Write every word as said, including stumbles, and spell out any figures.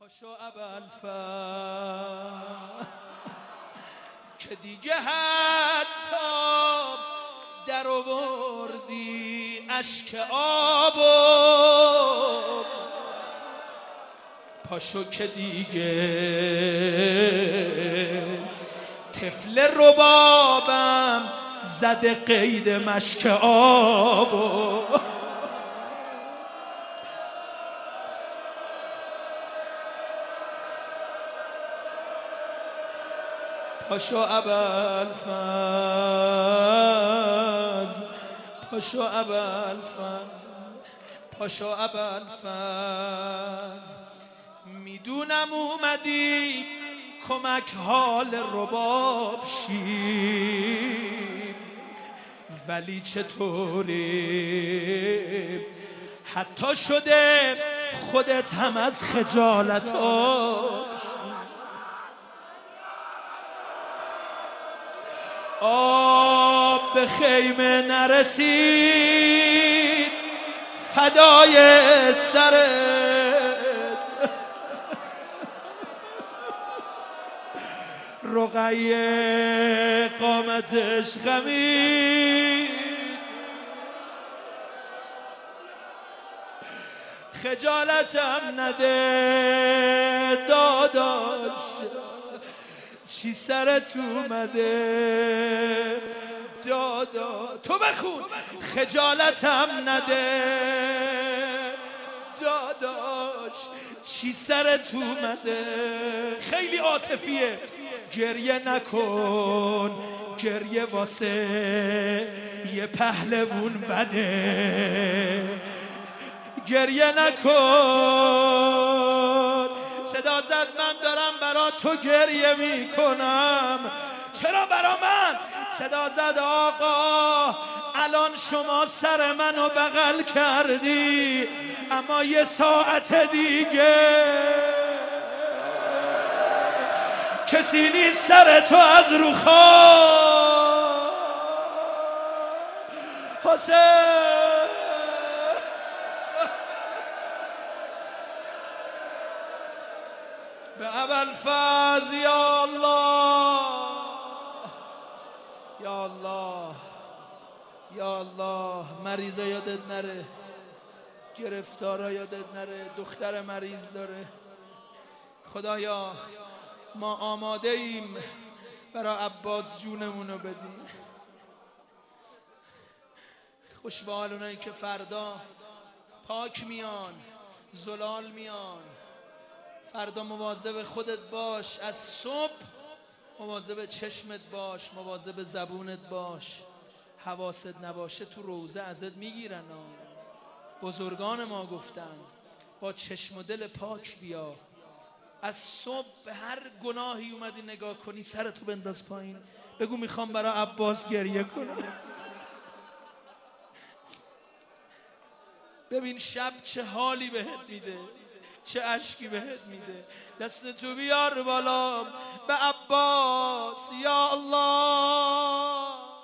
پاشو ابوالفضل که دیگه حتی در آوردی اشک آبو، پاشو که دیگه طفل ربابم زده قید مشک آبو. پاشو ابوالفضل، پاشو ابوالفضل، پاشو ابوالفضل، میدونم اومدی کمک حال رباب شی، ولی چطوری حتی شده خودت هم از خجالتاش. آب به خیمه نرسید فدای سرت، رقیه قامتش غمید، خجالتم نده داداش چی سرت اومده دادا، تو بخون خجالتم نده داداش چی سرت اومده. خیلی عاطفیه، گریه نکن گریه واسه یه پهلوون بده، گریه نکن. صدا زد من دارم برا تو گریه میکنم، چرا برا من؟ صدا زد آقا الان شما سر منو بغل کردی، اما یه ساعت دیگه کسی نیست سر تو از رو خواه. حسین به ابوالفضل، یا الله یا الله یا الله. مریضا یادت نره، گرفتارا یادت نره، دختر مریض داره. خدایا ما آماده ایم برای عباس جونمونو بدیم. خوش به حال اونایی که فردا پاک میان، زلال میان. فردا مواظب خودت باش، از صبح مواظب چشمت باش، مواظب زبونت باش. حواست نباشه تو روزه ازت میگیرن. بزرگان ما گفتن با چشم و دل پاک بیا. از صبح به هر گناهی اومدی نگاه کنی سرتو بنداز پایین، بگو میخوام برای عباس گریه کنم. ببین شب چه حالی بهت میده، چه اشکی بهت میده. دست تو بیار بالا به عباس، یا الله.